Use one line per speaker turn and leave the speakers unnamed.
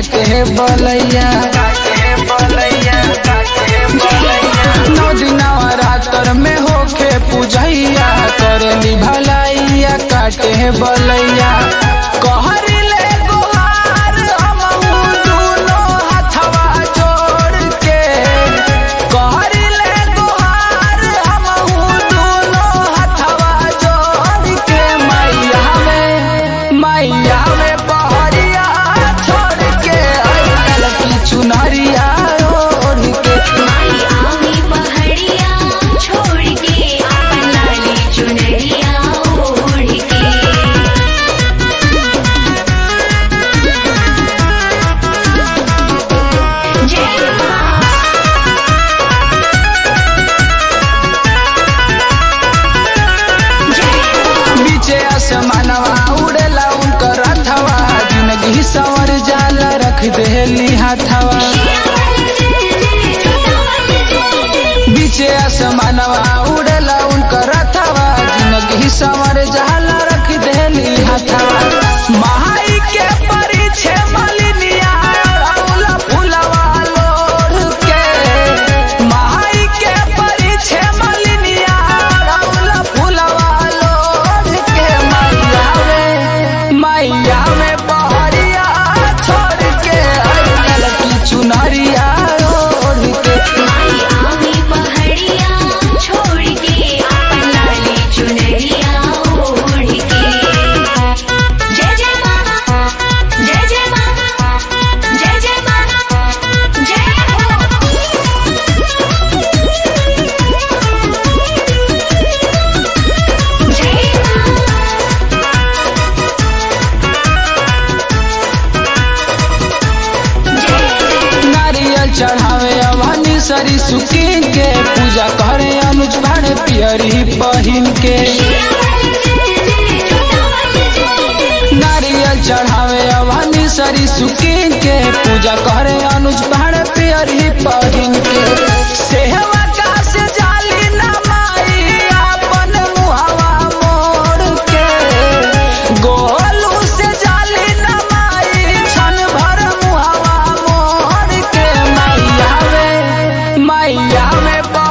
काटे बलैया 9 दिनवा रातर में होके पूजैया करली भलैया काटे बलैया कहरी ले गुहार हमहू दूनो हथवा जोड़ के कहरी ले गुहार हमहू दूनो हथवा जोड़ के मैया में पहरिया छोड़ के अइल की चुनरिया ओढ़ के
आवी पहाड़िया छोड़ के अपन लाली चुनरिया ओढ़ के जय मां
बीचे आसमानवा उड़ेला उनकर रथवा जिंदगी संवर जाला रख देली हाथवा बीचे आसमानवा उड़ेला उनकर रथवा जिंदगी संवर जाला रख देली हाथवा महाई के परिछे मलिनिया अड़ौला फुलवा लोढ़ के महाई के परिछे मलिनिया अड़ौला फुलवा लोढ़ के मैया में पहरिया छोड़ के अइल की चुनरिया ओढ़ के
आवी पहाड़िया छोड़ के अपन लाली चुनरिया ओढ़ के जय जय मां जय जय मां जय जय मां जय हो जय
नारियल चढ़ावे अवानी सरी सुकीन के पूजा करे अनुज भाड़े पियरी पहिन के नारियल चढ़ावे अवानी सरी सुकीन के पूजा करे अनुज भाड़े पियरी पहिन के सेहवा का से जाली ना माई अपन मुहावा मोड़ के गोलू से जाली ना माई छन भर मुहावा मोड़ के मैया में